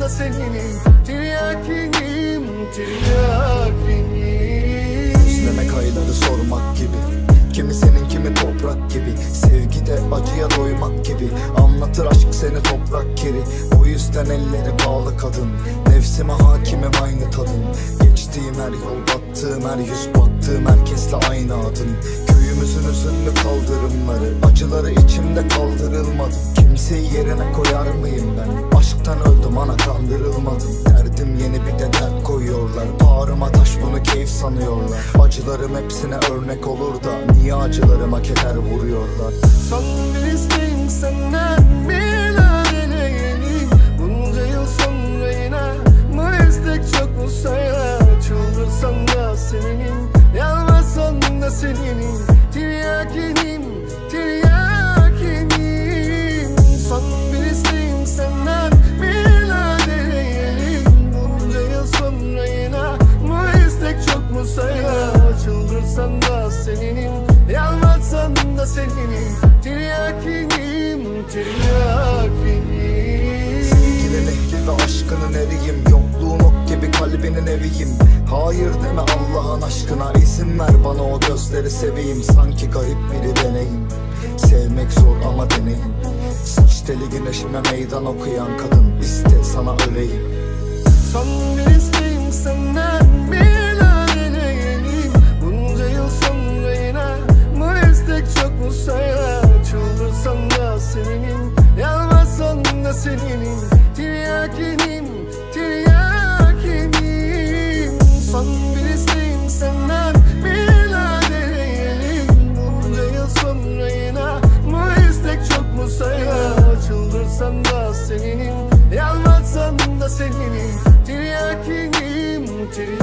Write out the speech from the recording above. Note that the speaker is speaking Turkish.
da seninim, tiryakinim, tiryakinim. Özlemek ayları sormak gibi, kimi senin kimi toprak gibi. Sevgide acıya doymak gibi, anlatır aşk seni toprak kiri. O yüzden elleri bağlı kadın, nefsime hakimim aynı tadın. Geçtiğim her yol, battığım her yüz, baktığım herkesle aynı adın. Köyümüzün hüzünlü kaldırımları, acıları içimde kaldırılmadı. Kimseyi yerine koyar mıyım ben? Aşktan öldüm ana, kandırılmadım. Derdim yeni bir de dert koyuyorlar. Bağrıma taş, bunu keyif sanıyorlar. Acılarım hepsine örnek olur da niye acılarıma keder vuruyorlar? Son bir isteğim senden, bir ladeleyelim. Bunca yıl sonra yine bu istek çok mu sayar? Çıldırsan da seninim, yalvarsan da seninim, tiryakinim, tiryakinim. Son bir isteğim senden, bir ladeleyelim. Bunca yıl sonra yine bu istek çok mu sayar? Çıldırsan da seninim, yalvarsan da seninim, tiryakinim, tiryakinim. Sevginin ehli ve aşkının eriyim, yokluğun ok gibi kalbinin eviyim. Hayır deme Allah'ın aşkına, izin ver bana o gözleri seveyim. Sanki garip biri deneyim, sevmek zor ama deneyim. Saç teli güneşime meydan okuyan kadın, iste sana öleyim. Son bir isteğim senden, bir ladeleyelim. Bunca yıl sonra yine bu istek çok mu sayar? Çıldırsan da seninim, yalvarsan da seninim, tiryakinim, tiryakinim. Son bir isteğim senden, bir ladeleyelim. Bunca yıl sonra yine bu istek çok mu sayar? Çıldırsan da seninim, yalvarsan da seninim, tiryakinim, tiryakinim.